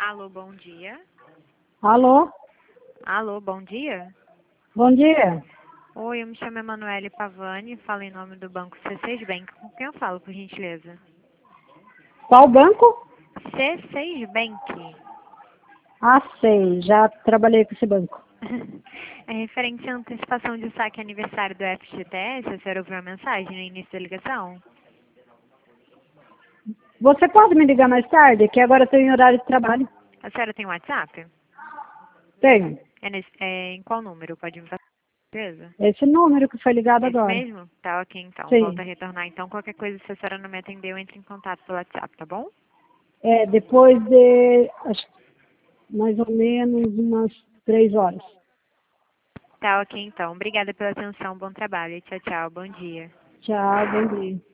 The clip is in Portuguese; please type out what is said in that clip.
Alô, bom dia. Alô? Alô, bom dia. Bom dia. Oi, eu me chamo Emanuele Pavani, falo em nome do banco C6 Bank. Com quem eu falo, por gentileza? Qual banco? C6 Bank. Ah, sei. Já trabalhei com esse banco. É referente à antecipação de saque aniversário do FGTS, a senhora ouviu a mensagem no início da ligação? Você pode me ligar mais tarde? Que agora eu estou em horário de trabalho. A senhora tem WhatsApp? Tenho. Em qual número? Pode me passar, beleza? Esse número que foi ligado Esse agora. mesmo? Tá, ok, então. Volto Sim. a retornar. Então, qualquer coisa, se a senhora não me atendeu, entre em contato pelo WhatsApp, tá bom? É, depois de, acho, mais ou menos umas 3 horas. Tá, ok, então. Obrigada pela atenção, bom trabalho. Tchau, tchau, bom dia. Tchau, bom dia.